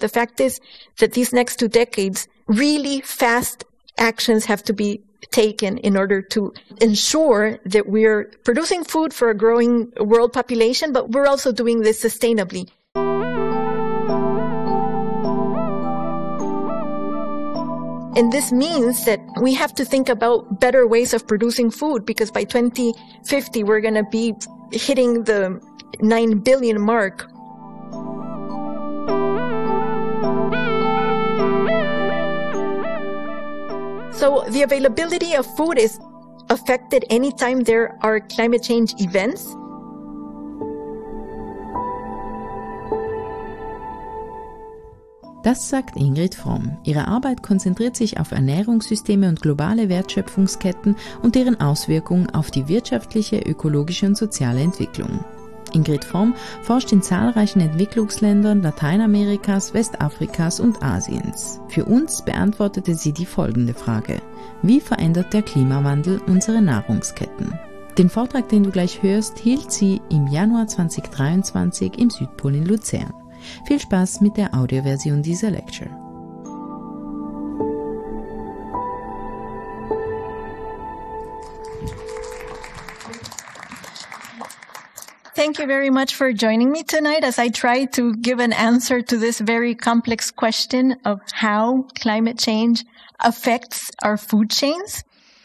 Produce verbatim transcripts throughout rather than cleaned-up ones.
the fact is that these next two decades, really fast actions have to be taken in order to ensure that we're producing food for a growing world population, but we're also doing this sustainably. And this means that we have to think about better ways of producing food, because by twenty fifty, we're going to be hitting the nine billion mark. So the availability of food is affected anytime there are climate change events. Das sagt Ingrid Fromm. Ihre Arbeit konzentriert sich auf Ernährungssysteme und globale Wertschöpfungsketten und deren Auswirkungen auf die wirtschaftliche, ökologische und soziale Entwicklung. Ingrid Fromm forscht in zahlreichen Entwicklungsländern Lateinamerikas, Westafrikas und Asiens. Für uns beantwortete sie die folgende Frage: Wie verändert der Klimawandel unsere Nahrungsketten? Den Vortrag, den du gleich hörst, hielt sie im Januar zweitausenddreiundzwanzig im Südpol in Luzern. Viel Spaß mit der Audioversion dieser Lecture. Thank you very much for joining me tonight as I try to give an answer to this very complex question of how climate change affects our food chains.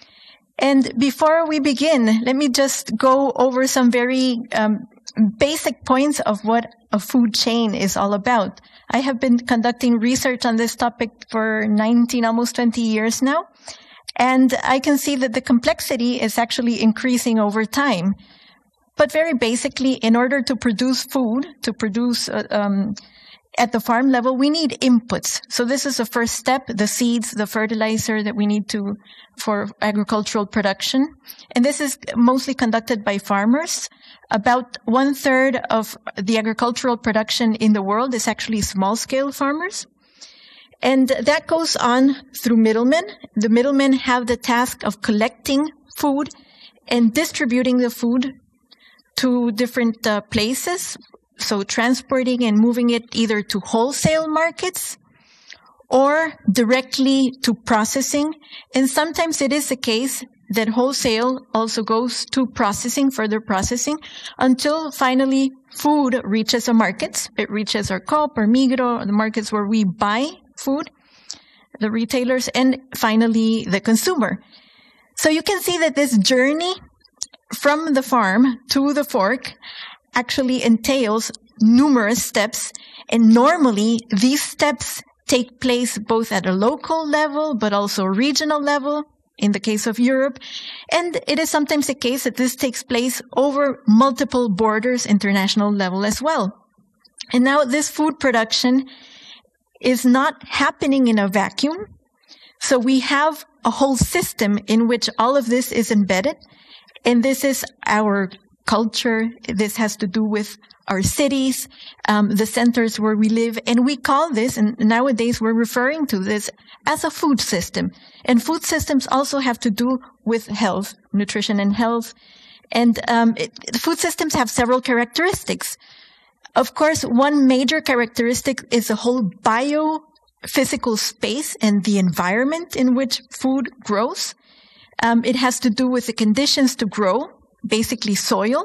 And before we begin, let me just go over some very um, basic points of what a food chain is all about. I have been conducting research on this topic for nineteen, almost twenty years now. And I can see that the complexity is actually increasing over time. But very basically, in order to produce food, to produce uh, um, at the farm level, we need inputs. So this is the first step, the seeds, the fertilizer that we need to for agricultural production. And this is mostly conducted by farmers. About one third of the agricultural production in the world is actually small-scale farmers. And that goes on through middlemen. The middlemen have the task of collecting food and distributing the food to different uh, places, so transporting and moving it either to wholesale markets or directly to processing. And sometimes it is the case that wholesale also goes to processing, further processing, until finally food reaches a market. It reaches our Coop or Migros, the markets where we buy food, the retailers, and finally the consumer. So you can see that this journey from the farm to the fork actually entails numerous steps, and normally these steps take place both at a local level but also regional level in the case of Europe, and it is sometimes the case that this takes place over multiple borders, international level as well. And now this food production is not happening in a vacuum, so we have a whole system in which all of this is embedded. And this is our culture. This has to do with our cities, um, the centers where we live. And we call this, and nowadays we're referring to this as a food system. And food systems also have to do with health, nutrition and health. And um, it, the food systems have several characteristics. Of course, one major characteristic is the whole biophysical space and the environment in which food grows. Um, it has to do with the conditions to grow, basically soil,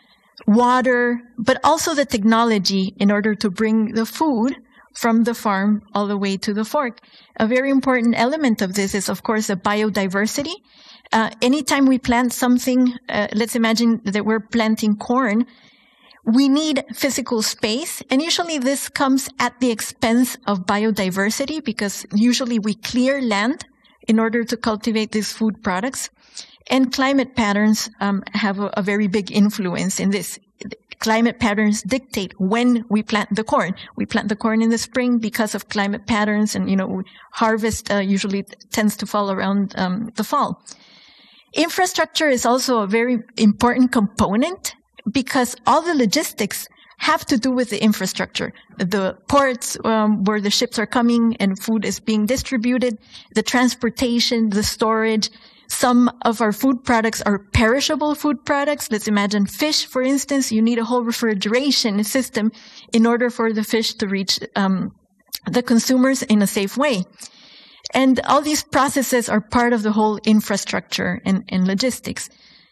water, but also the technology in order to bring the food from the farm all the way to the fork. A very important element of this is, of course, the biodiversity. Uh, anytime we plant something, uh, let's imagine that we're planting corn, we need physical space, and usually this comes at the expense of biodiversity because usually we clear land in order to cultivate these food products. And climate patterns um, have a, a very big influence in this. Climate patterns dictate when we plant the corn. We plant the corn in the spring because of climate patterns, and, you know, harvest uh, usually tends to fall around um, the fall. Infrastructure is also a very important component because all the logistics have to do with the infrastructure. The ports um, where the ships are coming and food is being distributed, the transportation, the storage. Some of our food products are perishable food products. Let's imagine fish, for instance. You need a whole refrigeration system in order for the fish to reach um, the consumers in a safe way. And all these processes are part of the whole infrastructure and, and logistics.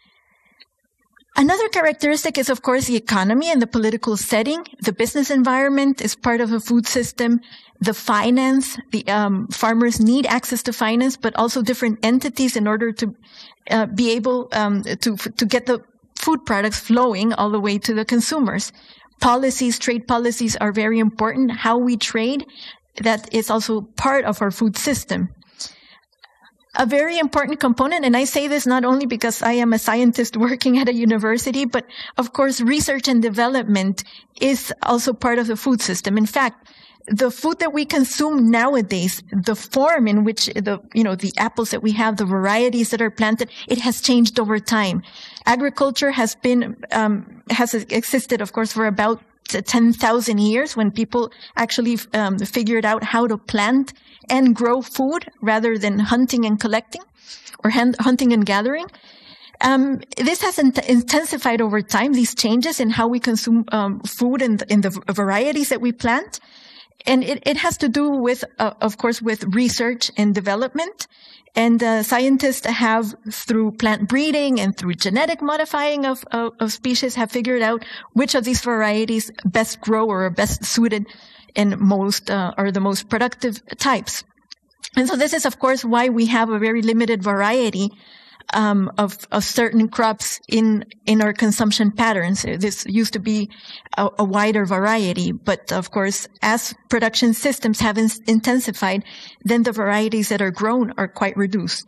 Another characteristic is, of course, the economy and the political setting. The business environment is part of the food system. The finance, the um, farmers need access to finance, but also different entities in order to uh, be able um, to to get the food products flowing all the way to the consumers. Policies, trade policies are very important. How we trade, that is also part of our food system. A very important component, and I say this not only because I am a scientist working at a university, but of course research and development is also part of the food system. In fact, the food that we consume nowadays, the form in which the, you know, the apples that we have, the varieties that are planted, it has changed over time. Agriculture has been, um, has existed, of course, for about ten thousand years when people actually um, figured out how to plant and grow food rather than hunting and collecting or hand, hunting and gathering. Um, this has in- intensified over time, these changes in how we consume um, food and in the varieties that we plant. And it, it has to do with, uh, of course, with research and development. And uh, scientists have, through plant breeding and through genetic modifying of, of, of species, have figured out which of these varieties best grow or are best suited and most uh, are the most productive types. And so this is, of course, why we have a very limited variety um, of, of certain crops in in our consumption patterns. This used to be a, a wider variety, but of course, as production systems have in, intensified, then the varieties that are grown are quite reduced.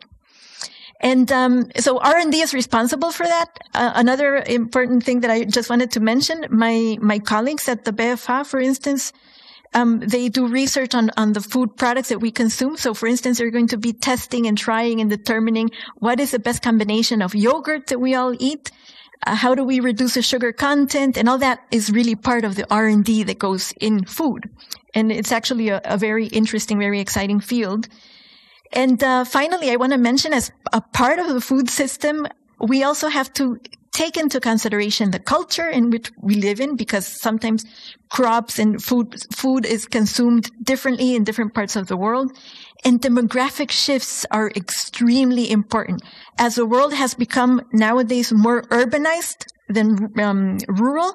And um, so R and D is responsible for that. Uh, another important thing that I just wanted to mention, my my colleagues at the B F A, for instance, Um, they do research on, on the food products that we consume. So, for instance, they're going to be testing and trying and determining what is the best combination of yogurt that we all eat. Uh, how do we reduce the sugar content? And all that is really part of the R and D that goes in food. And it's actually a, a very interesting, very exciting field. And uh, finally, I want to mention, as a part of the food system, we also have to take into consideration the culture in which we live in, because sometimes crops and food food is consumed differently in different parts of the world. And demographic shifts are extremely important. As the world has become nowadays more urbanized than um, rural,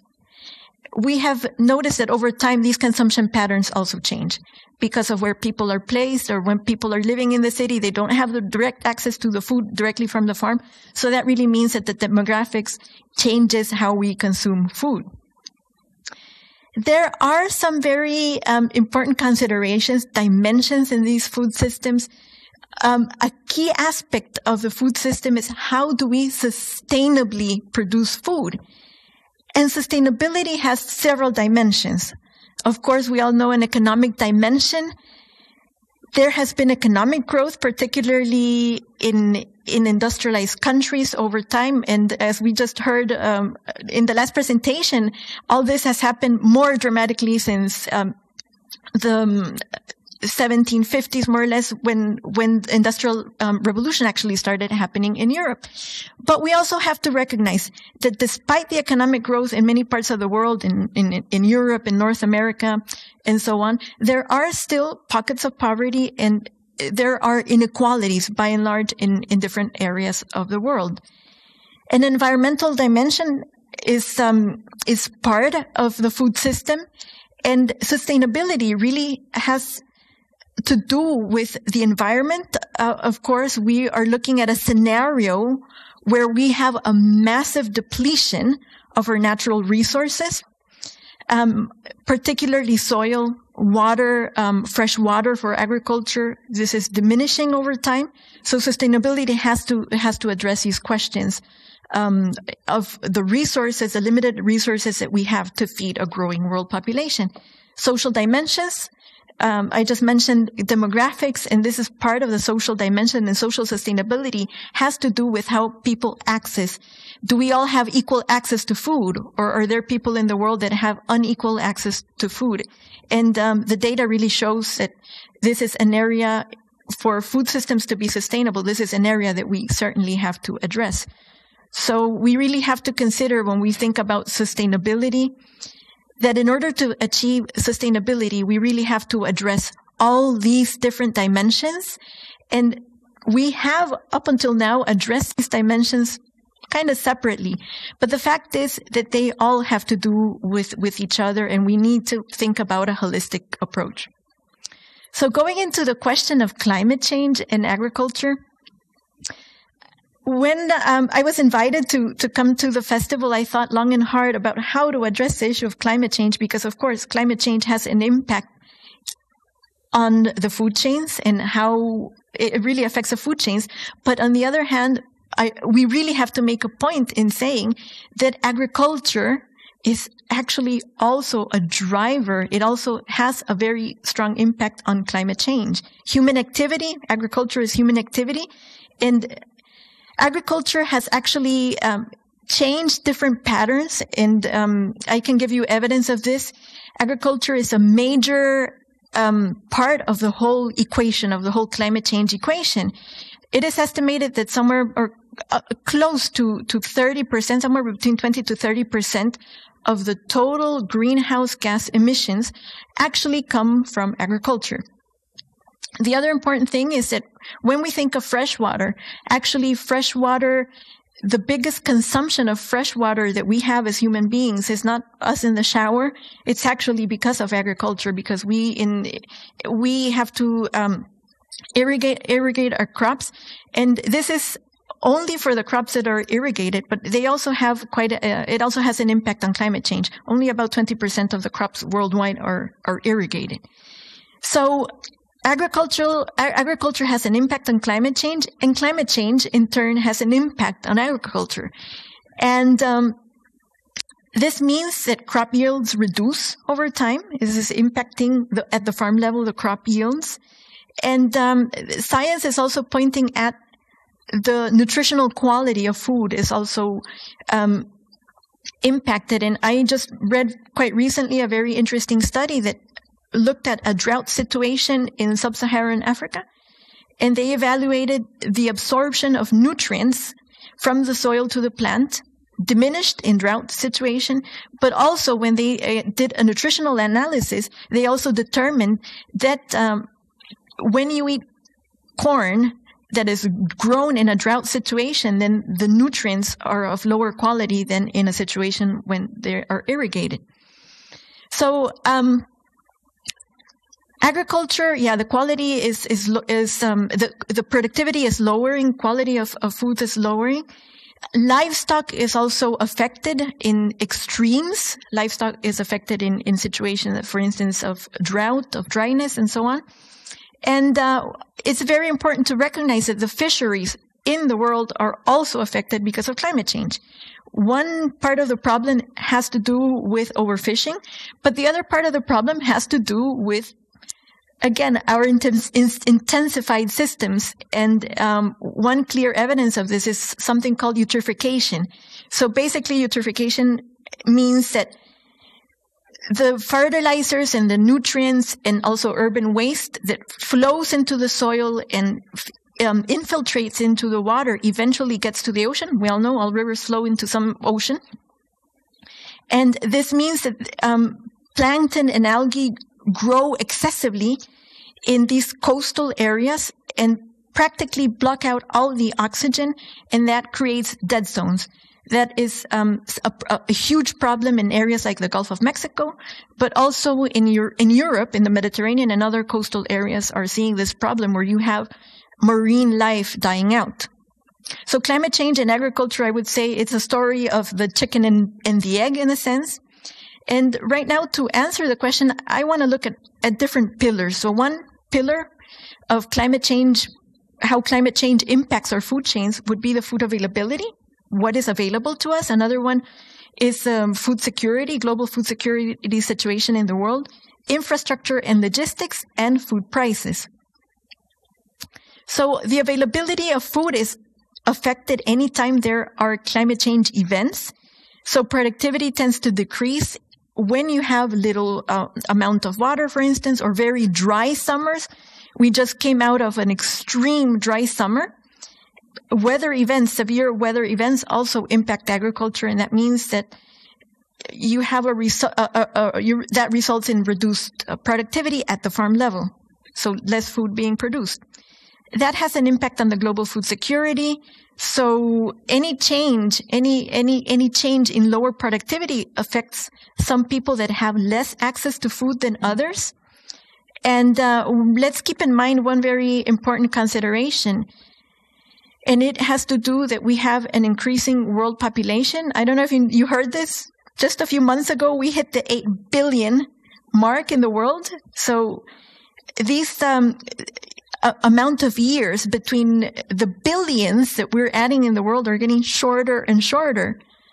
we have noticed that over time these consumption patterns also change. Because of where people are placed, or when people are living in the city, they don't have the direct access to the food directly from the farm. So that really means that the demographics changes how we consume food. There are some very um, important considerations, dimensions in these food systems. Um, a key aspect of the food system is how do we sustainably produce food? And sustainability has several dimensions. Of course, we all know an economic dimension. There has been economic growth, particularly in in industrialized countries over time. And as we just heard um, in the last presentation, all this has happened more dramatically since um, the um, seventeen fifties, more or less, when when the industrial um, revolution actually started happening in Europe. But we also have to recognize that despite the economic growth in many parts of the world, in, in, in Europe, in North America, and so on, there are still pockets of poverty, and there are inequalities by and large in, in different areas of the world. An environmental dimension is um, is part of the food system, and sustainability really has to do with the environment. Uh, of course, we are looking at a scenario where we have a massive depletion of our natural resources, um, particularly soil, water, um, fresh water for agriculture. This is diminishing over time. So sustainability has to has to address these questions um, of the resources, the limited resources that we have to feed a growing world population. Social dimensions. Um, I just mentioned demographics, and this is part of the social dimension, and social sustainability has to do with how people access. Do we all have equal access to food, or are there people in the world that have unequal access to food? And um, the data really shows that this is an area for food systems to be sustainable. This is an area that we certainly have to address. So we really have to consider, when we think about sustainability, that in order to achieve sustainability, we really have to address all these different dimensions. And we have, up until now, addressed these dimensions kind of separately. But the fact is that they all have to do with, with each other, and we need to think about a holistic approach. So going into the question of climate change and agriculture, when um, I was invited to, to come to the festival, I thought long and hard about how to address the issue of climate change, because, of course, climate change has an impact on the food chains and how it really affects the food chains. But on the other hand, I, we really have to make a point in saying that agriculture is actually also a driver. It also has a very strong impact on climate change. Human activity, agriculture is human activity, and agriculture has actually um, changed different patterns, and um, I can give you evidence of this. Agriculture is a major um, part of the whole equation, of the whole climate change equation. It is estimated that somewhere or uh, close to, to thirty percent, somewhere between twenty to thirty percent of the total greenhouse gas emissions actually come from agriculture. The other important thing is that when we think of fresh water, actually fresh water, the biggest consumption of fresh water that we have as human beings is not us in the shower. It's actually because of agriculture, because we in we have to um, irrigate irrigate our crops, and this is only for the crops that are irrigated, but they also have quite a, it also has an impact on climate change. Only about twenty percent of the crops worldwide are are irrigated. So Agricultural, agriculture has an impact on climate change, and climate change, in turn, has an impact on agriculture. And um, this means that crop yields reduce over time. This is impacting, the, at the farm level, the crop yields. And um, science is also pointing at the nutritional quality of food is also um, impacted. And I just read quite recently a very interesting study that looked at a drought situation in sub-Saharan Africa, and they evaluated the absorption of nutrients from the soil to the plant, diminished in drought situation, but also when they uh, did a nutritional analysis, they also determined that um, when you eat corn that is grown in a drought situation, then the nutrients are of lower quality than in a situation when they are irrigated. So, um, agriculture, yeah, the quality is is is um, the the productivity is lowering, quality of, of food is lowering. Livestock is also affected in extremes. Livestock is affected in in situations, for instance, of drought, of dryness, and so on. And uh, it's very important to recognize that the fisheries in the world are also affected because of climate change. One part of the problem has to do with overfishing, but the other part of the problem has to do with, again, our intens- intensified systems. And um, one clear evidence of this is something called eutrophication. So basically, eutrophication means that the fertilizers and the nutrients and also urban waste that flows into the soil and um, infiltrates into the water eventually gets to the ocean. We all know all rivers flow into some ocean. And this means that um, plankton and algae grow excessively in these coastal areas and practically block out all the oxygen, and that creates dead zones. That is um, a, a huge problem in areas like the Gulf of Mexico, but also in, Euro- in Europe, in the Mediterranean and other coastal areas are seeing this problem where you have marine life dying out. So climate change and agriculture, I would say it's a story of the chicken and, and the egg in a sense. And right now, to answer the question, I want to look at, at different pillars. So one pillar of climate change, how climate change impacts our food chains, would be the food availability, what is available to us. Another one is um, food security, global food security situation in the world, infrastructure and logistics, and food prices. So the availability of food is affected anytime there are climate change events. So productivity tends to decrease when you have little uh, amount of water, for instance, or very dry summers. We just came out of an extreme dry summer. Weather events, severe weather events also impact agriculture, and that means that you have a resu- uh, uh, uh, you, that results in reduced uh, productivity at the farm level, so less food being produced. That has an impact on the global food security. So any change, any any any change in lower productivity affects some people that have less access to food than others. And uh, let's keep in mind one very important consideration. And it has to do that we have an increasing world population. I don't know if you, you heard this. Just a few months ago, we hit the eight billion mark in the world. So these um, a, amount of years between the billions that we're adding in the world are getting shorter and shorter.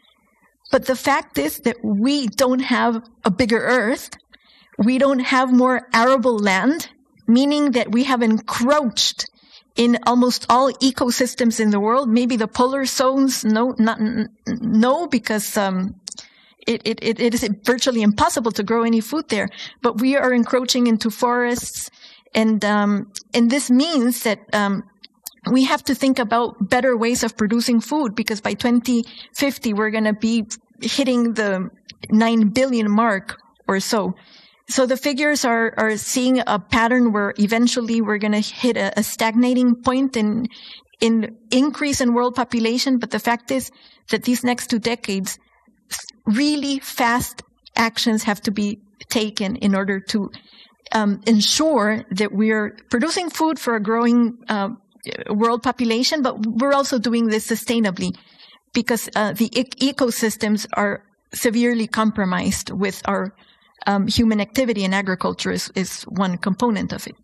But the fact is that we don't have a bigger earth. We don't have more arable land, meaning that we have encroached in almost all ecosystems in the world. Maybe the polar zones, no, not, no, because um, it, it, it is virtually impossible to grow any food there. But we are encroaching into forests, and um, and this means that um, we have to think about better ways of producing food, because by twenty fifty we're going to be hitting the nine billion mark or so. So the figures are, are seeing a pattern where eventually we're going to hit a, a stagnating point in, in increase in world population. But the fact is that these next two decades, really fast actions have to be taken in order to um, ensure that we're producing food for a growing uh, world population, but we're also doing this sustainably, because uh, the e- ecosystems are severely compromised with our Um, human activity, and agriculture is, is one component of it.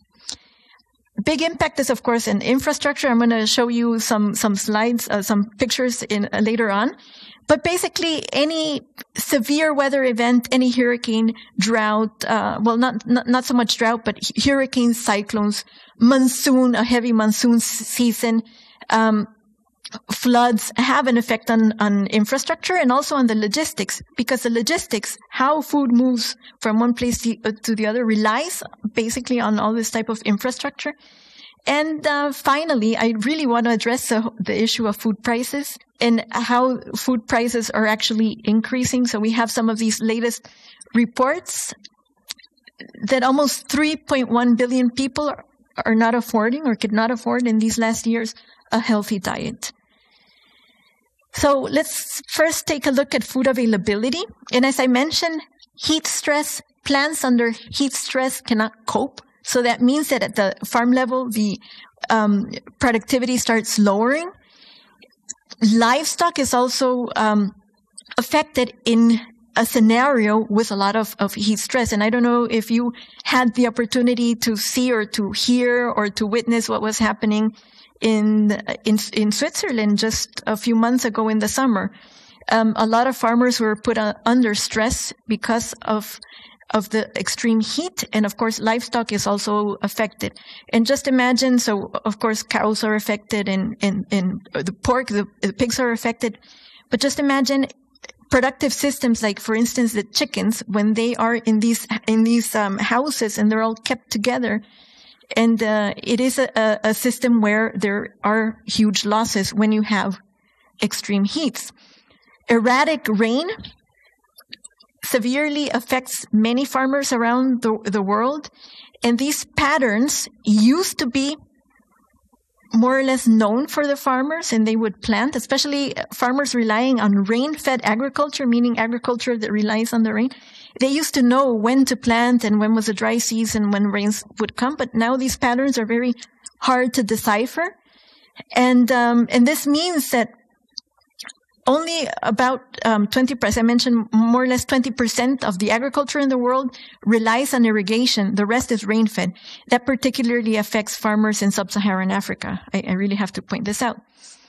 Big impact is, of course, in infrastructure. I'm going to show you some some slides, uh, some pictures in uh, later on. But basically, any severe weather event, any hurricane, drought, uh, well, not, not not so much drought, but hurricanes, cyclones, monsoon, a heavy monsoon season, um, floods have an effect on, on infrastructure and also on the logistics, because the logistics, how food moves from one place to, uh, to the other, relies basically on all this type of infrastructure. And uh, finally, I really want to address the, the issue of food prices and how food prices are actually increasing. So we have some of these latest reports that almost three point one billion people are, are not affording or could not afford in these last years a healthy diet. So let's first take a look at food availability. And as I mentioned, heat stress, plants under heat stress cannot cope. So that means that at the farm level, the um, productivity starts lowering. Livestock is also um, affected in a scenario with a lot of, of heat stress. And I don't know if you had the opportunity to see or to hear or to witness what was happening in in in Switzerland just a few months ago in the summer. Um, a lot of farmers were put uh, under stress because of of the extreme heat, and of course livestock is also affected. And just imagine, so of course cows are affected, and and, and the pork, the, the pigs are affected, but just imagine productive systems like, for instance, the chickens, when they are in these in these um, houses and they're all kept together. And uh, it is a, a system where there are huge losses when you have extreme heats. Erratic rain severely affects many farmers around the, the world. And these patterns used to be more or less known for the farmers, and they would plant, especially farmers relying on rain-fed agriculture, meaning agriculture that relies on the rain. They used to know when to plant and when was a dry season, when rains would come. But now these patterns are very hard to decipher. And um, and this means that only about um, twenty percent, I mentioned more or less twenty percent of the agriculture in the world relies on irrigation. The rest is rain-fed. That particularly affects farmers in sub-Saharan Africa. I, I really have to point this out.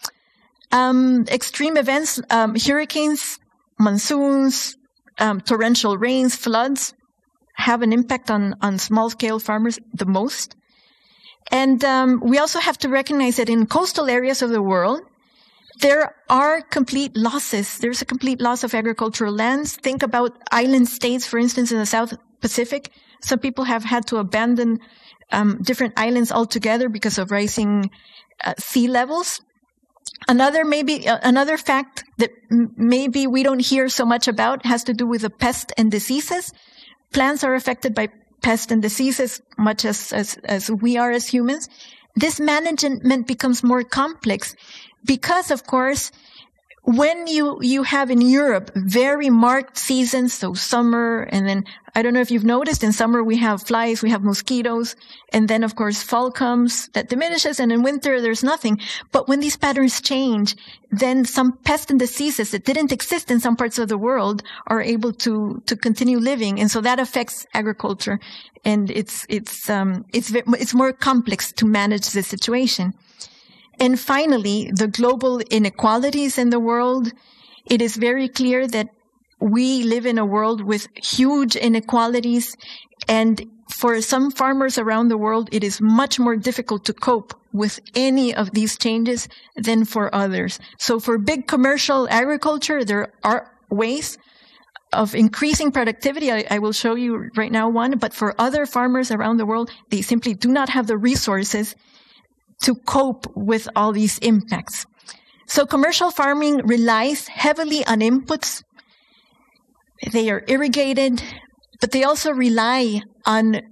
Um, extreme events, um, hurricanes, monsoons, um, torrential rains, floods have an impact on, on small-scale farmers the most. And um, we also have to recognize that in coastal areas of the world, there are complete losses. There's a complete loss of agricultural lands. Think about island states, for instance, in the South Pacific. Some people have had to abandon um, different islands altogether because of rising uh, sea levels. Another maybe uh, another fact that m- maybe we don't hear so much about has to do with the pests and diseases. Plants are affected by pests and diseases much as, as, as we are as humans. This management becomes more complex because, of course, when you, you have in Europe very marked seasons, so summer, and then, I don't know if you've noticed, in summer we have flies, we have mosquitoes, and then of course fall comes, that diminishes, and in winter there's nothing. But when these patterns change, then some pests and diseases that didn't exist in some parts of the world are able to, to continue living, and so that affects agriculture, and it's, it's, um, it's, it's more complex to manage the situation. And finally, the global inequalities in the world. It is very clear that we live in a world with huge inequalities, and for some farmers around the world, it is much more difficult to cope with any of these changes than for others. So for big commercial agriculture, there are ways of increasing productivity. I, I will show you right now one, but for other farmers around the world, they simply do not have the resources to cope with all these impacts. So commercial farming relies heavily on inputs. They are irrigated, but they also rely on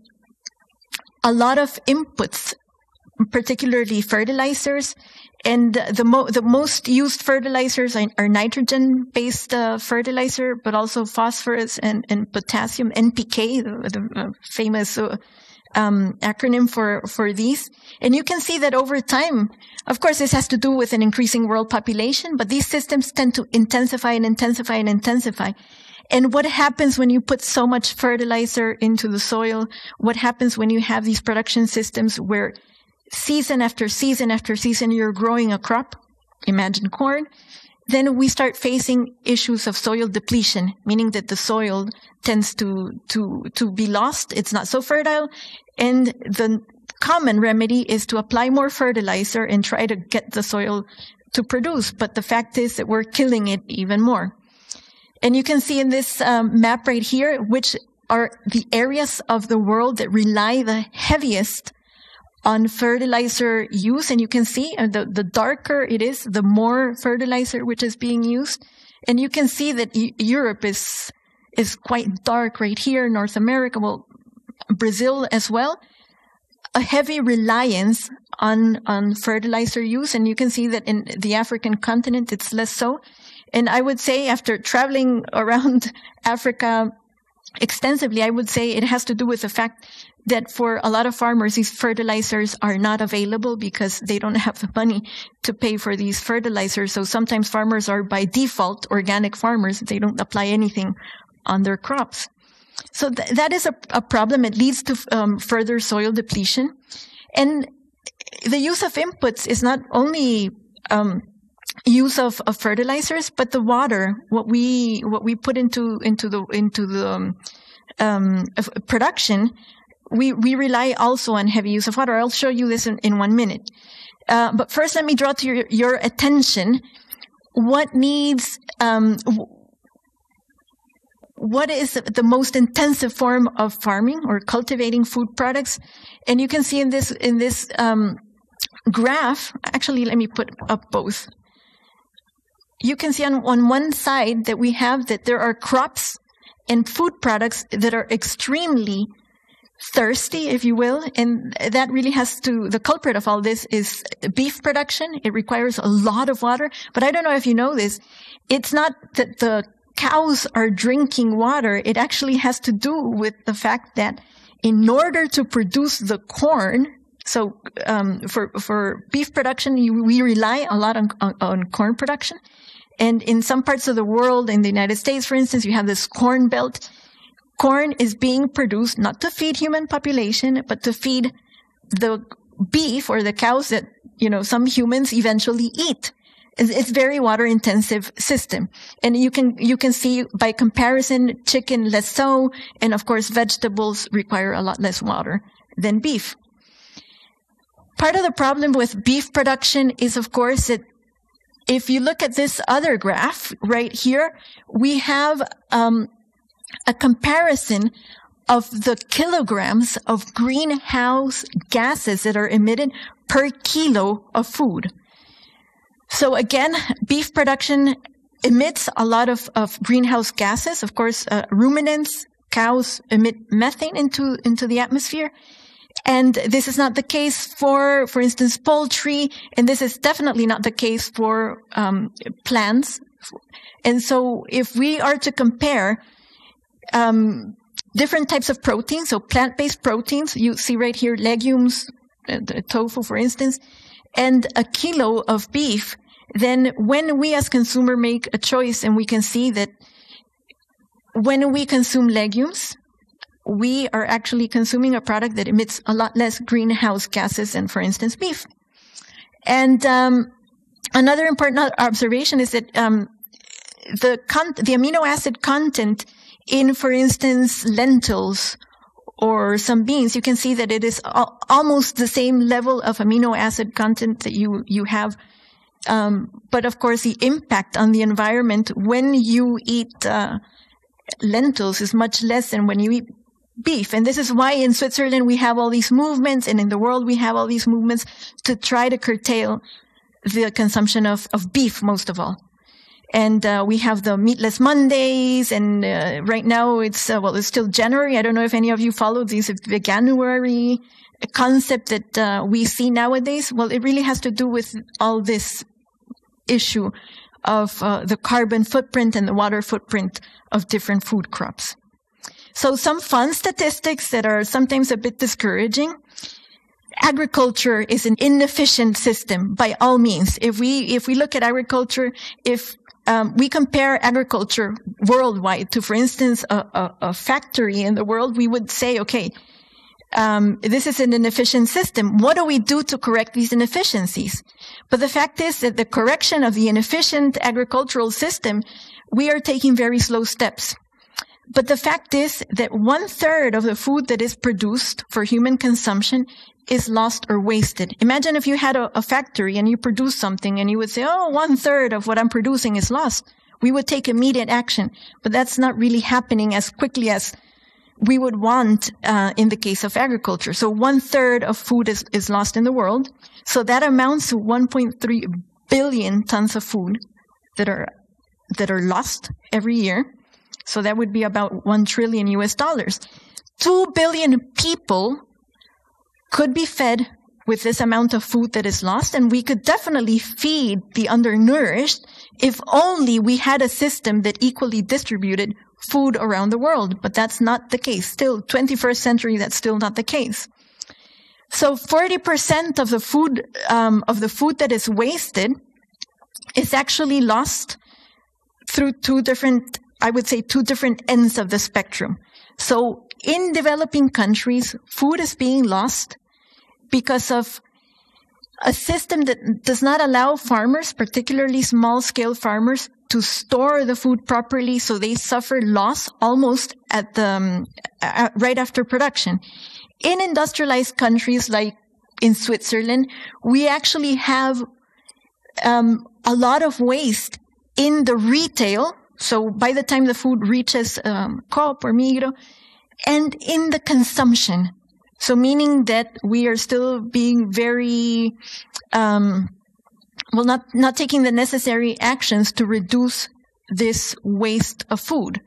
a lot of inputs, particularly fertilizers. And the, mo- the most used fertilizers are, are nitrogen-based uh, fertilizer, but also phosphorus and, and potassium, N P K, the, the uh, famous uh, Um, acronym for, for these. And you can see that over time, of course, this has to do with an increasing world population, but these systems tend to intensify and intensify and intensify. And what happens when you put so much fertilizer into the soil? What happens when you have these production systems where season after season after season you're growing a crop? Imagine corn. Then we start facing issues of soil depletion, meaning that the soil tends to, to, to be lost. It's not so fertile. And the common remedy is to apply more fertilizer and try to get the soil to produce. But the fact is that we're killing it even more. And you can see in this um, map right here, which are the areas of the world that rely the heaviest on fertilizer use. And you can see uh, the, the darker it is, the more fertilizer which is being used. And you can see that e- Europe is, is quite dark right here, North America, well, Brazil as well. A heavy reliance on, on fertilizer use. And you can see that in the African continent, it's less so. And I would say after traveling around Africa extensively, I would say it has to do with the fact that for a lot of farmers, these fertilizers are not available because they don't have the money to pay for these fertilizers. So sometimes farmers are by default organic farmers. They don't apply anything on their crops. So th- that is a, a problem. It leads to um, further soil depletion. And the use of inputs is not only um, use of, of fertilizers, but the water, what we what we put into into the into the um, um, production. We, we rely also on heavy use of water. I'll show you this in, in one minute. Uh, but first, let me draw to your, your attention what needs, um, what is the most intensive form of farming or cultivating food products. And you can see in this, in this, um, graph, actually, let me put up both. You can see on, on one side that we have that there are crops and food products that are extremely thirsty, if you will, and that really has to, the culprit of all this is beef production. It requires a lot of water, but I don't know if you know this. It's not that the cows are drinking water. It actually has to do with the fact that in order to produce the corn, so um, for for beef production, you, we rely a lot on, on, on corn production. And in some parts of the world, in the United States, for instance, you have this corn belt. Corn is being produced not to feed human population, but to feed the beef or the cows that, you know, some humans eventually eat. It's, it's very water intensive system. And you can, you can see by comparison, chicken less so. And of course, vegetables require a lot less water than beef. Part of the problem with beef production is, of course, that if you look at this other graph right here, we have, um, a comparison of the kilograms of greenhouse gases that are emitted per kilo of food. So again, beef production emits a lot of, of greenhouse gases. Of course, uh, ruminants, cows emit methane into, into the atmosphere. And this is not the case for, for instance, poultry. And this is definitely not the case for um, plants. And so if we are to compare um, different types of proteins, so plant-based proteins, you see right here legumes, uh, tofu, for instance, and a kilo of beef, then when we as consumer make a choice, and we can see that when we consume legumes, we are actually consuming a product that emits a lot less greenhouse gases than, for instance, beef. And um, another important observation is that um, the con- the amino acid content in, for instance, lentils or some beans, you can see that it is al- almost the same level of amino acid content that you, you have. Um, but of course, the impact on the environment when you eat uh, lentils is much less than when you eat beef. And this is why in Switzerland we have all these movements, and in the world we have all these movements to try to curtail the consumption of, of beef, most of all. And uh, we have the Meatless Mondays, and uh, right now it's, uh, well, it's still January. I don't know if any of you follow this veganuary concept that uh, we see nowadays. Well, it really has to do with all this issue of uh, the carbon footprint and the water footprint of different food crops. So some fun statistics that are sometimes a bit discouraging. Agriculture is an inefficient system by all means. If we if we look at agriculture, if um, we compare agriculture worldwide to, for instance, a, a, a factory in the world, we would say, okay, um, this is an inefficient system. What do we do to correct these inefficiencies? But the fact is that the correction of the inefficient agricultural system, we are taking very slow steps. But the fact is that one third of the food that is produced for human consumption is lost or wasted. Imagine if you had a, a factory and you produce something and you would say, oh, one third of what I'm producing is lost. We would take immediate action. But that's not really happening as quickly as we would want uh, in the case of agriculture. So one third of food is, is lost in the world. So that amounts to one point three billion tons of food that are that are lost every year. So that would be about one trillion U S dollars. Two billion people could be fed with this amount of food that is lost, and we could definitely feed the undernourished if only we had a system that equally distributed food around the world. But that's not the case. Still, twenty-first century, that's still not the case. So forty percent of the food, um, of the food that is wasted is actually lost through two different I would say two different ends of the spectrum. So in developing countries, food is being lost because of a system that does not allow farmers, particularly small-scale farmers, to store the food properly, so they suffer loss almost at the um, uh, right after production. In industrialized countries like in Switzerland, we actually have um, a lot of waste in the retail. So by the time the food reaches um, Coop or Migros, and in the consumption. So meaning that we are still being very, um, well, not, not taking the necessary actions to reduce this waste of food.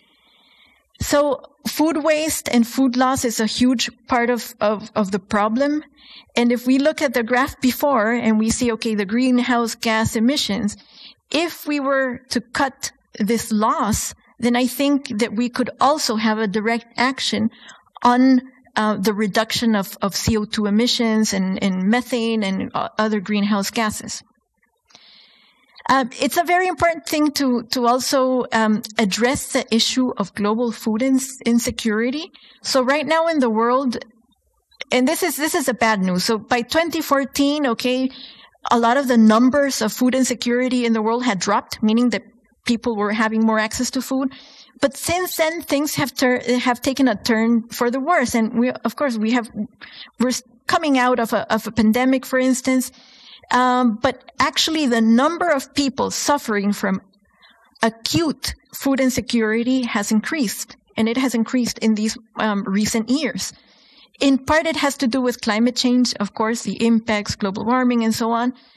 So food waste and food loss is a huge part of, of, of the problem. And if we look at the graph before and we see, okay, the greenhouse gas emissions, if we were to cut this loss, then I think that we could also have a direct action on uh, the reduction of, of C O two emissions and, and methane and uh, other greenhouse gases. Uh, it's a very important thing to, to also um, address the issue of global food ins- insecurity. So right now in the world, and this is this is a bad news. So by twenty fourteen, okay, a lot of the numbers of food insecurity in the world had dropped, meaning that people were having more access to food. But since then, things have tur- have taken a turn for the worse. And we, of course, we have, we're coming out of a, of a pandemic, for instance. Um, but actually the number of people suffering from acute food insecurity has increased. And it has increased in these um, recent years. In part, it has to do with climate change, of course, the impacts, global warming, and so on.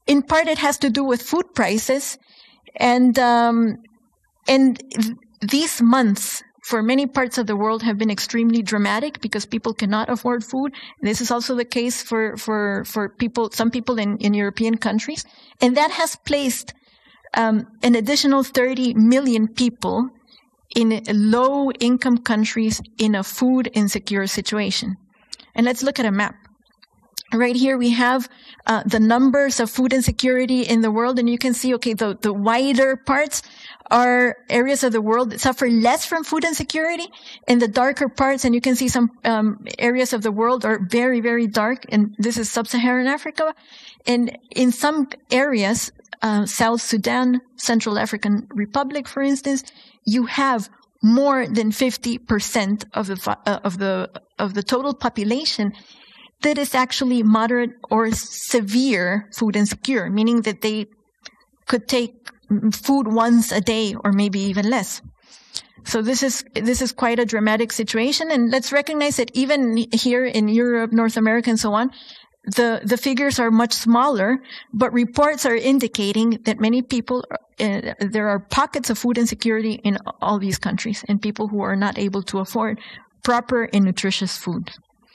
in part, it has to do with food prices. And, um, and th- these months for many parts of the world have been extremely dramatic because people cannot afford food. This is also the case for, for, for people, some people in, in European countries. And that has placed um, an additional thirty million people in low-income countries in a food insecure situation. And let's look at a map. Right here we have uh, the numbers of food insecurity in the world, and you can see, okay, the, the wider parts are areas of the world that suffer less from food insecurity, and the darker parts, and you can see some um, areas of the world are very, very dark, and this is sub-Saharan Africa. And in some areas, uh, South Sudan, Central African Republic, for instance, you have more than fifty percent of the uh, of the of the total population that is actually moderate or severe food insecure, meaning that they could take food once a day or maybe even less. So this is this is quite a dramatic situation, and let's recognize that even here in Europe, North America, and so on, the the figures are much smaller, but reports are indicating that many people, uh, there are pockets of food insecurity in all these countries, and people who are not able to afford proper and nutritious food.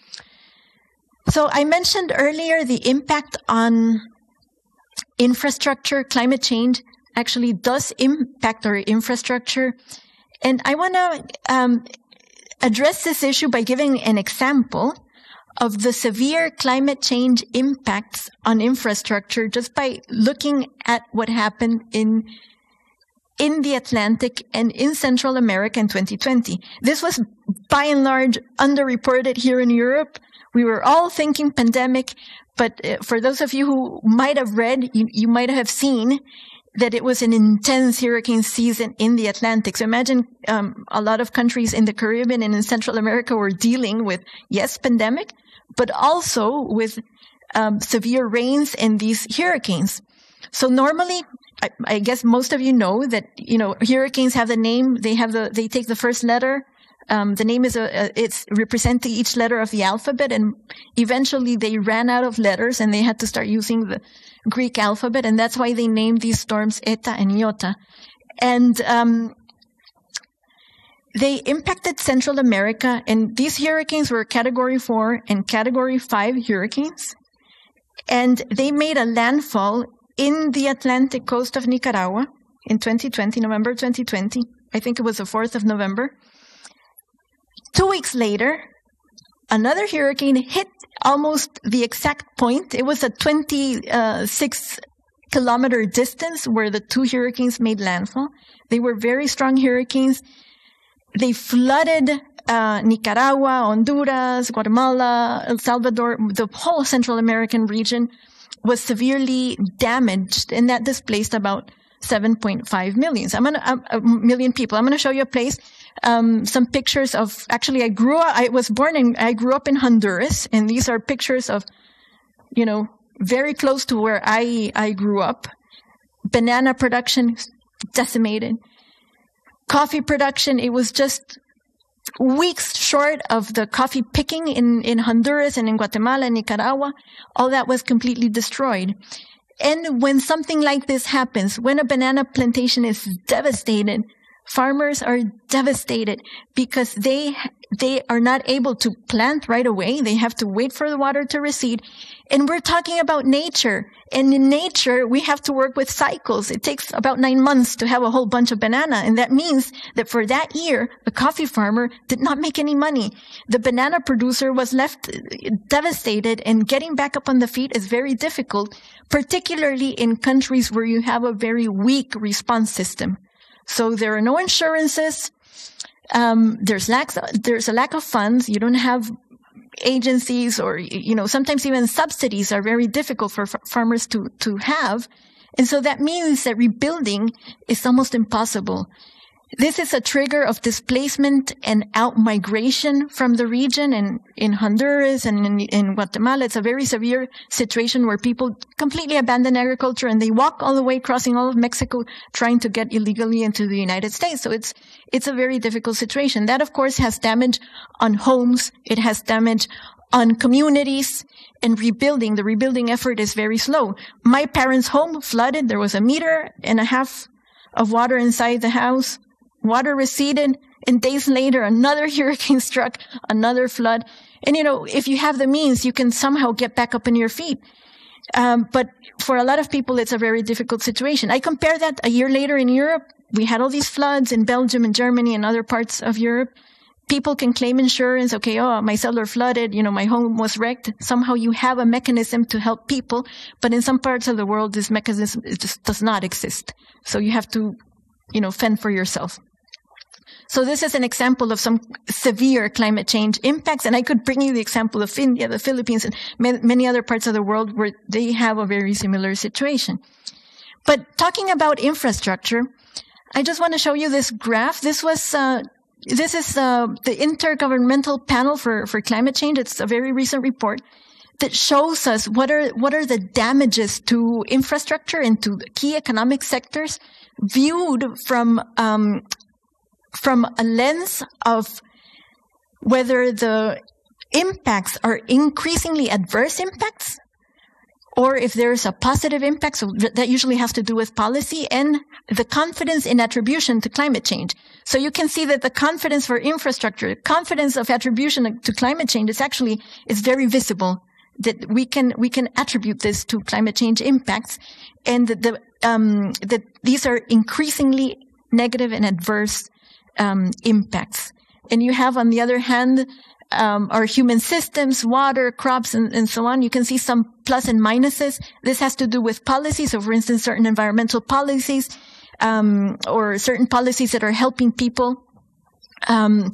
So I mentioned earlier the impact on infrastructure. Climate change actually does impact our infrastructure. And I want to um, address this issue by giving an example of the severe climate change impacts on infrastructure just by looking at what happened in in the Atlantic and in Central America in twenty twenty. This was by and large underreported here in Europe. We were all thinking pandemic, but for those of you who might have read, you, you might have seen that it was an intense hurricane season in the Atlantic. So imagine um, a lot of countries in the Caribbean and in Central America were dealing with, yes, pandemic, but also with um, severe rains and these hurricanes. So normally, I, I guess most of you know that, you know, hurricanes have the name, they have the, they take the first letter. Um, the name is a, a, it's representing each letter of the alphabet, and eventually they ran out of letters and they had to start using the Greek alphabet, and that's why they named these storms Eta and Iota. And um, they impacted Central America, and these hurricanes were Category four and Category five hurricanes, and they made a landfall in the Atlantic coast of Nicaragua in twenty twenty, November twenty twenty. I think it was the fourth of November. Two weeks later, another hurricane hit almost the exact point. It was a twenty-six kilometer distance where the two hurricanes made landfall. They were very strong hurricanes. They flooded uh, Nicaragua, Honduras, Guatemala, El Salvador. The whole Central American region was severely damaged, and that displaced about seven point five million. I'm gonna, um, a million people. I'm going to show you a place, um, some pictures of, actually I grew up, I was born in, I grew up in Honduras, and these are pictures of, you know, very close to where I, I grew up. Banana production decimated. Coffee production, it was just weeks short of the coffee picking in, in Honduras and in Guatemala and Nicaragua. All that was completely destroyed. And when something like this happens, when a banana plantation is devastated, farmers are devastated because they they are not able to plant right away. They have to wait for the water to recede. And we're talking about nature. And in nature, we have to work with cycles. It takes about nine months to have a whole bunch of banana. And that means that for that year, the coffee farmer did not make any money. The banana producer was left devastated, and getting back up on the feet is very difficult, particularly in countries where you have a very weak response system. So there are no insurances. Um, there's lack, there's a lack of funds. You don't have agencies, or, you know, sometimes even subsidies are very difficult for f- farmers to, to have. And so that means that rebuilding is almost impossible. This is a trigger of displacement and out-migration from the region. And in Honduras and in, in Guatemala, it's a very severe situation where people completely abandon agriculture and they walk all the way, crossing all of Mexico, trying to get illegally into the United States. So it's it's a very difficult situation. That, of course, has damage on homes. It has damage on communities and rebuilding. The rebuilding effort is very slow. My parents' home flooded. There was a meter and a half of water inside the house. Water receded, and days later, another hurricane struck, another flood. And, you know, if you have the means, you can somehow get back up on your feet. Um, but for a lot of people, it's a very difficult situation. I compare that a year later in Europe. We had all these floods in Belgium and Germany and other parts of Europe. People can claim insurance. Okay, oh, my cellar flooded. You know, my home was wrecked. Somehow you have a mechanism to help people. But in some parts of the world, this mechanism just does not exist. So you have to, you know, fend for yourself. So this is an example of some severe climate change impacts. And I could bring you the example of India, the Philippines, and many other parts of the world where they have a very similar situation. But talking about infrastructure, I just want to show you this graph. This was, uh, this is, uh, the Intergovernmental Panel for, for Climate Change. It's a very recent report that shows us what are, what are the damages to infrastructure and to key economic sectors viewed from, um, from a lens of whether the impacts are increasingly adverse impacts or if there's a positive impact. So that usually has to do with policy and the confidence in attribution to climate change. So you can see that the confidence for infrastructure, confidence of attribution to climate change is actually, is very visible, that we can, we can attribute this to climate change impacts, and that the, um, that these are increasingly negative and adverse Um, impacts. And you have, on the other hand, um, our human systems, water, crops, and, and so on. You can see some plus and minuses. This has to do with policy. So, for instance, certain environmental policies, um, or certain policies that are helping people um,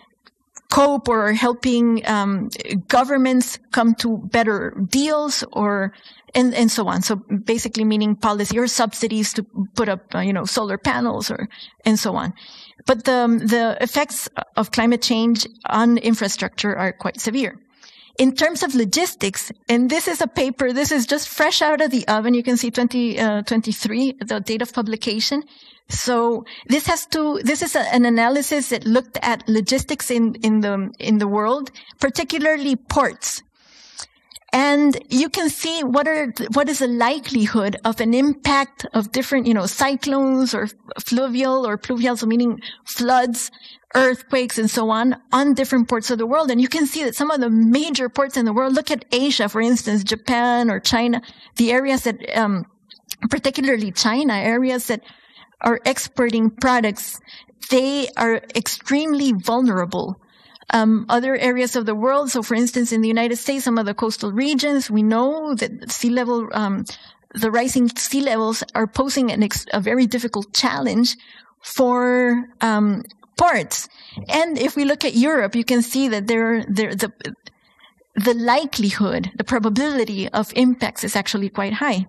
cope or helping um, governments come to better deals, or and, and so on. So basically meaning policy or subsidies to put up, uh, you know, solar panels or, and so on. But the, the effects of climate change on infrastructure are quite severe. In terms of logistics, and this is a paper, this is just fresh out of the oven. You can see twenty twenty-three, the date of publication. So this has to, this is a, an analysis that looked at logistics in, in the, in the world, particularly ports. And you can see what are, what is the likelihood of an impact of different, you know, cyclones or fluvial or pluvial, so meaning floods, earthquakes, and so on, on different ports of the world. And you can see that some of the major ports in the world, look at Asia, for instance, Japan or China, the areas that, um, particularly China, areas that are exporting products, they are extremely vulnerable. Um, other areas of the world, so for instance, in the United States, some of the coastal regions, we know that sea level, um, the rising sea levels are posing an ex- a very difficult challenge for um, ports. And if we look at Europe, you can see that there, there, the the likelihood, the probability of impacts is actually quite high.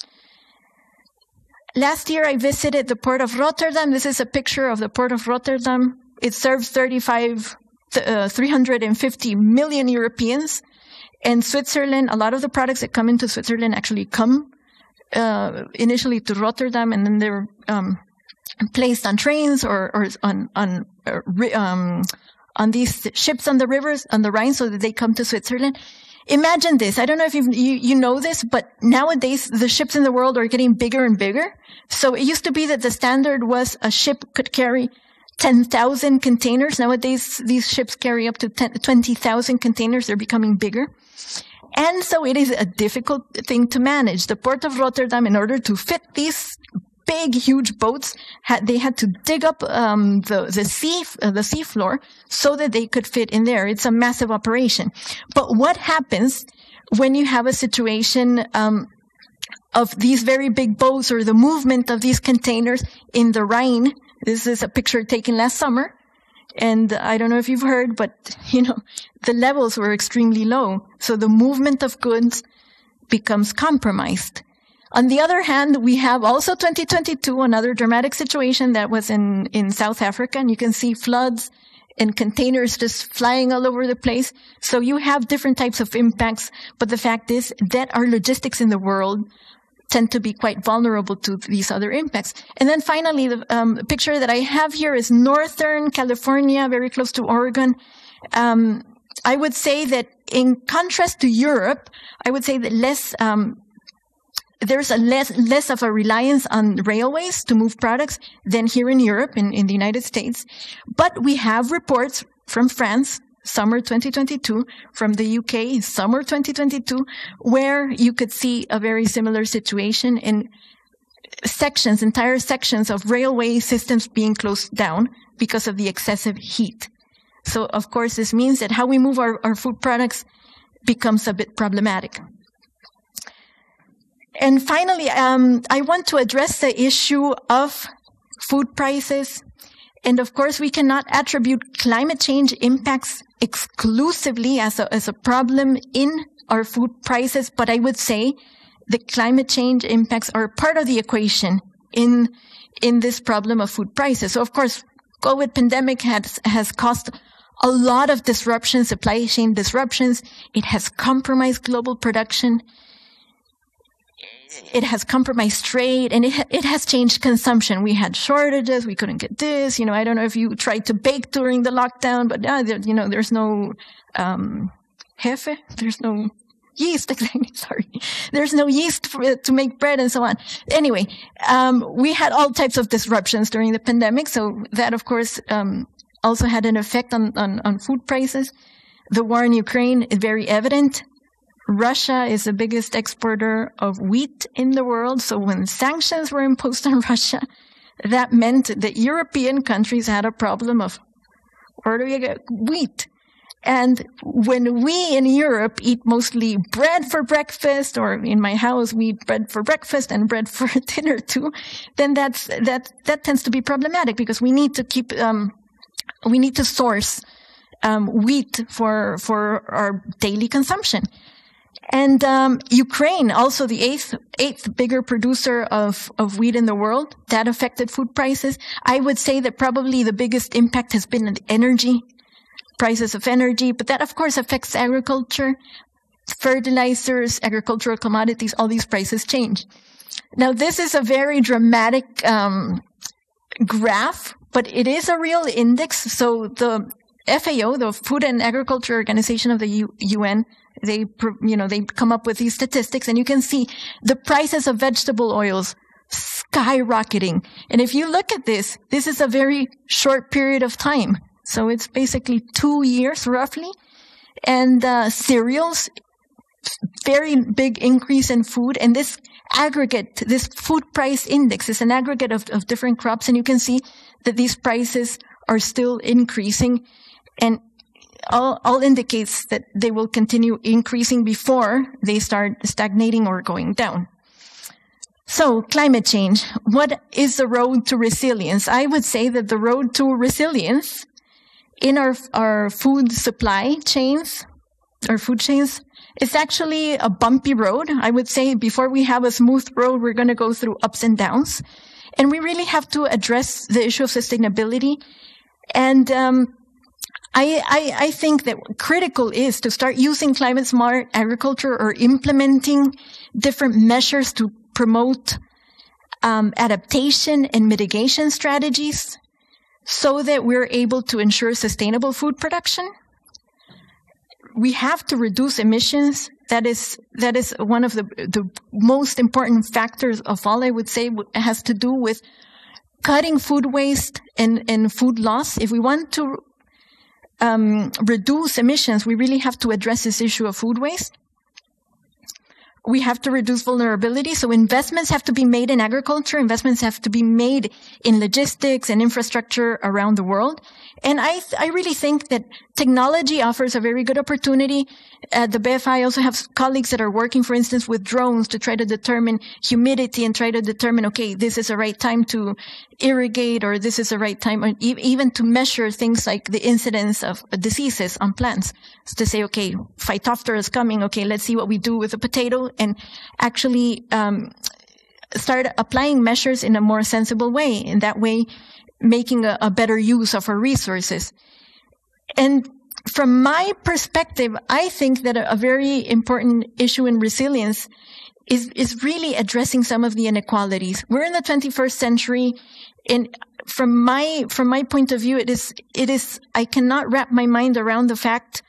Last year, I visited the port of Rotterdam. This is a picture of the port of Rotterdam. It serves thirty-five. Uh, three hundred fifty million Europeans, and Switzerland, a lot of the products that come into Switzerland actually come uh, initially to Rotterdam, and then they're um, placed on trains or, or on on uh, um, on these ships on the rivers, on the Rhine, so that they come to Switzerland. Imagine this. I don't know if you've, you you know this, but nowadays the ships in the world are getting bigger and bigger. So it used to be that the standard was a ship could carry ten thousand containers. Nowadays, these ships carry up to twenty thousand containers. They're becoming bigger. And so it is a difficult thing to manage. The port of Rotterdam, in order to fit these big, huge boats, had, they had to dig up um, the, the sea, uh, the sea floor so that they could fit in there. It's a massive operation. But what happens when you have a situation um, of these very big boats or the movement of these containers in the Rhine? This is a picture taken last summer, and I don't know if you've heard, but, you know, the levels were extremely low. So the movement of goods becomes compromised. On the other hand, we have also twenty twenty-two, another dramatic situation that was in, in South Africa, and you can see floods and containers just flying all over the place. So you have different types of impacts, but the fact is that our logistics in the world tend to be quite vulnerable to these other impacts. And then finally, the um, picture that I have here is Northern California, very close to Oregon. Um, I would say that in contrast to Europe, I would say that less, um, there's a less, less of a reliance on railways to move products than here in Europe, in, in the United States. But we have reports from France, summer twenty twenty-two, from the U K, summer twenty twenty-two, where you could see a very similar situation in sections, entire sections of railway systems being closed down because of the excessive heat. So, of course, this means that how we move our, our food products becomes a bit problematic. And finally, um, I want to address the issue of food prices. And of course, we cannot attribute climate change impacts exclusively as a, as a problem in our food prices, but I would say the climate change impacts are part of the equation in in this problem of food prices. So, of course, COVID pandemic has has caused a lot of disruptions, supply chain disruptions. It has compromised global production. It has compromised trade, and it ha- it has changed consumption. We had shortages. We couldn't get this. You know, I don't know if you tried to bake during the lockdown, but uh, there, you know, there's no um, jefe. There's no yeast. Sorry, there's no yeast for, to make bread and so on. Anyway, um, we had all types of disruptions during the pandemic, so that, of course, um, also had an effect on, on on food prices. The war in Ukraine is very evident. Russia is the biggest exporter of wheat in the world. So when sanctions were imposed on Russia, that meant that European countries had a problem of where do you get wheat? And when we in Europe eat mostly bread for breakfast, or in my house we eat bread for breakfast and bread for dinner too, then that's that that tends to be problematic because we need to keep um, we need to source um, wheat for for our daily consumption. And um, Ukraine, also the eighth eighth bigger producer of, of wheat in the world, that affected food prices. I would say that probably the biggest impact has been the energy, prices of energy, but that of course affects agriculture, fertilizers, agricultural commodities, all these prices change. Now this is a very dramatic um, graph, but it is a real index. So the F A O, the Food and Agriculture Organization of the U- UN, They, you know, they come up with these statistics, and you can see the prices of vegetable oils skyrocketing. And if you look at this, this is a very short period of time. So it's basically two years roughly. And uh, cereals, very big increase in food. And this aggregate, this food price index is an aggregate of, of different crops. And you can see that these prices are still increasing. And All, all indicates that they will continue increasing before they start stagnating or going down. So, climate change. What is the road to resilience? I would say that the road to resilience in our, our food supply chains, our food chains, is actually a bumpy road. I would say before we have a smooth road, we're going to go through ups and downs. And we really have to address the issue of sustainability. And, um, I, I, I think that critical is to start using climate smart agriculture or implementing different measures to promote um, adaptation and mitigation strategies so that we're able to ensure sustainable food production. We have to reduce emissions. That is that is one of the the most important factors of all, I would say, has to do with cutting food waste and, and food loss. If we want to Um, reduce emissions, we really have to address this issue of food waste. We have to reduce vulnerability. So investments have to be made in agriculture. Investments have to be made in logistics and infrastructure around the world. And I, th- I really think that technology offers a very good opportunity. At the B F I, I also have colleagues that are working, for instance, with drones to try to determine humidity and try to determine, okay, this is the right time to irrigate, or this is the right time, or e- even to measure things like the incidence of diseases on plants. So to say, okay, Phytophthora is coming, okay, let's see what we do with the potato, and actually um, start applying measures in a more sensible way, in that way making a, a better use of our resources. And from my perspective, I think that a, a very important issue in resilience is, is really addressing some of the inequalities. We're in the twenty-first century, and from my, from my point of view, it is, it is, I cannot wrap my mind around the fact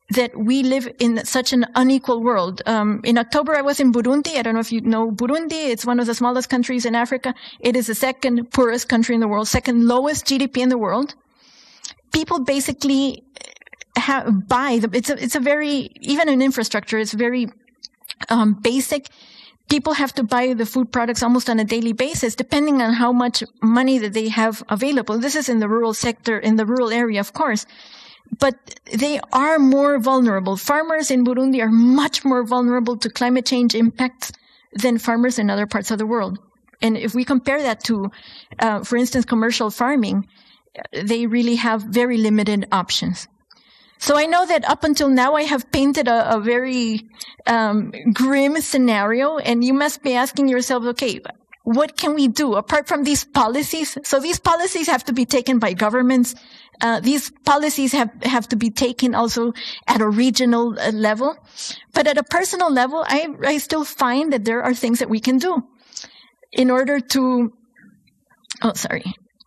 that we live in such an unequal world. Um, in October, I was in Burundi. I don't know if you know Burundi. It's one of the smallest countries in Africa. It is the second poorest country in the world, second lowest G D P in the world. People basically have, buy the, it's a, it's a very, even in infrastructure, it's very um, basic. People have to buy the food products almost on a daily basis, depending on how much money that they have available. This is in the rural sector, in the rural area, of course. But they are more vulnerable. Farmers in Burundi are much more vulnerable to climate change impacts than farmers in other parts of the world. And if we compare that to, uh, for instance, commercial farming, they really have very limited options. So I know that up until now I have painted a, a very um, grim scenario, and you must be asking yourself, okay, what can we do apart from these policies? So these policies have to be taken by governments. Uh, these policies have, have to be taken also at a regional uh, level. But at a personal level, I, I still find that there are things that we can do in order to, oh, sorry.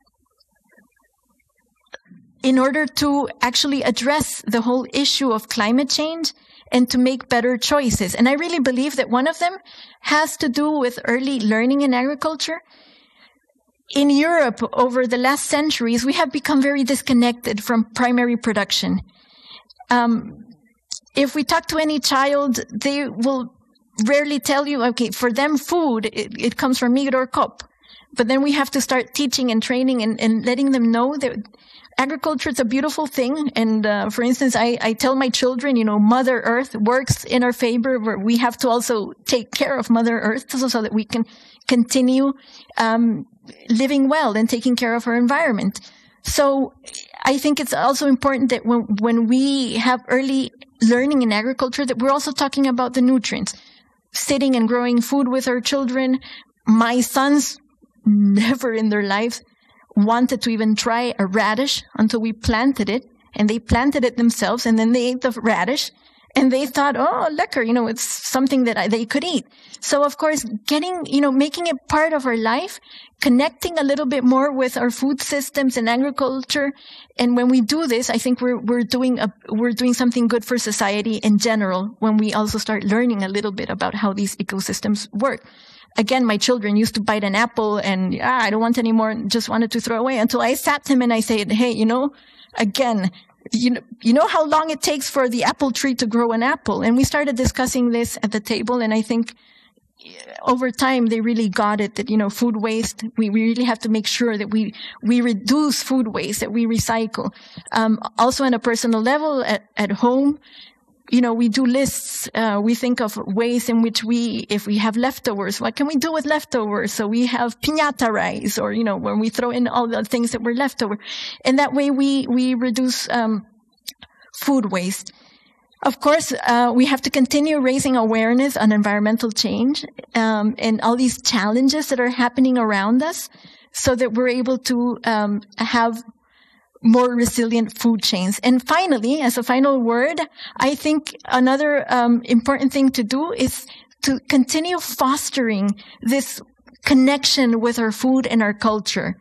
In order to actually address the whole issue of climate change and to make better choices. And I really believe that one of them has to do with early learning in agriculture. In Europe, over the last centuries, we have become very disconnected from primary production. Um, if we talk to any child, they will rarely tell you, okay, for them food, it, it comes from Migros Coop. But then we have to start teaching and training and, and letting them know that agriculture is a beautiful thing. And uh, for instance, I, I tell my children, you know, Mother Earth works in our favor, where we have to also take care of Mother Earth so, so that we can continue um, living well and taking care of our environment. So I think it's also important that when, when we have early learning in agriculture, that we're also talking about the nutrients, sitting and growing food with our children. My sons never in their lives wanted to even try a radish until we planted it, and they planted it themselves, and then they ate the radish, and they thought, oh, lekker, you know, it's something that I, they could eat. So, of course, getting, you know, making it part of our life, connecting a little bit more with our food systems and agriculture, and when we do this, I think we're we're doing a we're doing something good for society in general. When we also start learning a little bit about how these ecosystems work. Again, my children used to bite an apple and, ah, I don't want any more, just wanted to throw away, until I sat him and I said, hey, you know, again, you know, you know how long it takes for the apple tree to grow an apple? And we started discussing this at the table, and I think over time they really got it, that, you know, food waste, we, we really have to make sure that we, we reduce food waste, that we recycle. Um, also on a personal level, at, at home, you know, we do lists. Uh, we think of ways in which we, if we have leftovers, what can we do with leftovers? So we have piñata rice, or, you know, when we throw in all the things that were left over. And that way we, we reduce, um, food waste. Of course, uh, we have to continue raising awareness on environmental change, um, and all these challenges that are happening around us, so that we're able to, um, have more resilient food chains. And finally, as a final word, I think another um, important thing to do is to continue fostering this connection with our food and our culture.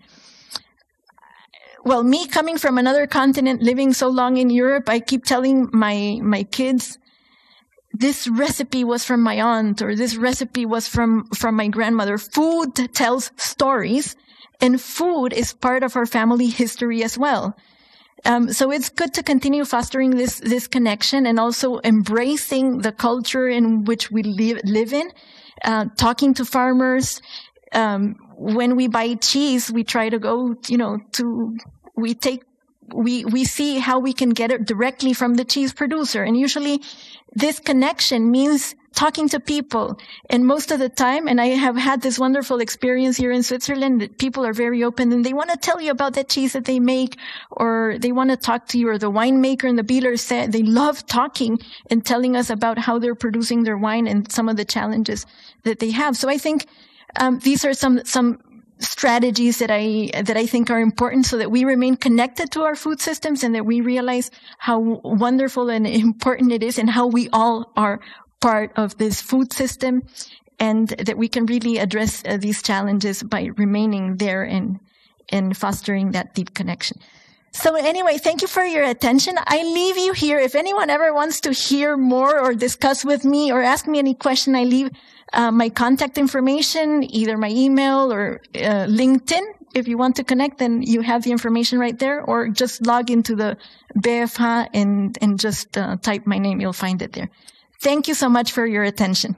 Well, me coming from another continent, living so long in Europe, I keep telling my my kids, this recipe was from my aunt, or this recipe was from, from my grandmother. Food tells stories. And food is part of our family history as well. Um, so it's good to continue fostering this, this connection, and also embracing the culture in which we live, live in, uh, talking to farmers. Um, when we buy cheese, we try to go, you know, to, we take, we, we see how we can get it directly from the cheese producer. And usually this connection means talking to people. And most of the time, and I have had this wonderful experience here in Switzerland, that people are very open and they want to tell you about that cheese that they make, or they want to talk to you, or the winemaker and the Bieler said they love talking and telling us about how they're producing their wine and some of the challenges that they have. So I think um, these are some some strategies that I that I think are important, so that we remain connected to our food systems, and that we realize how wonderful and important it is, and how we all are part of this food system, and that we can really address uh, these challenges by remaining there and and fostering that deep connection. So anyway, thank you for your attention. I leave you here. If anyone ever wants to hear more or discuss with me or ask me any question, I leave uh, my contact information, either my email or uh, LinkedIn. If you want to connect, then you have the information right there, or just log into the B F H and, and just uh, type my name. You'll find it there. Thank you so much for your attention.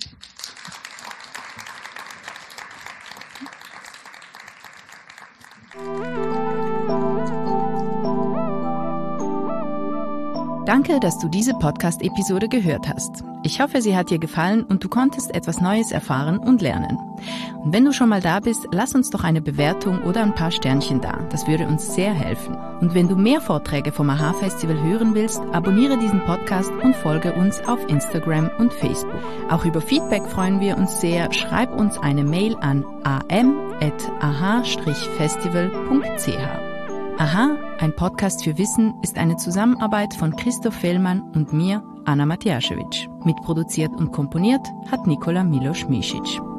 Danke, dass du diese Podcast-Episode gehört hast. Ich hoffe, sie hat dir gefallen und du konntest etwas Neues erfahren und lernen. Und wenn du schon mal da bist, lass uns doch eine Bewertung oder ein paar Sternchen da. Das würde uns sehr helfen. Und wenn du mehr Vorträge vom A H Festival hören willst, abonniere diesen Podcast und folge uns auf Instagram und Facebook. Auch über Feedback freuen wir uns sehr. Schreib uns eine Mail an a m at a h festival punkt c h. A H, ein Podcast für Wissen, ist eine Zusammenarbeit von Christoph Fellmann und mir, Anna Matjaschewitsch. Mitproduziert und komponiert hat Nikola Milos-Misic.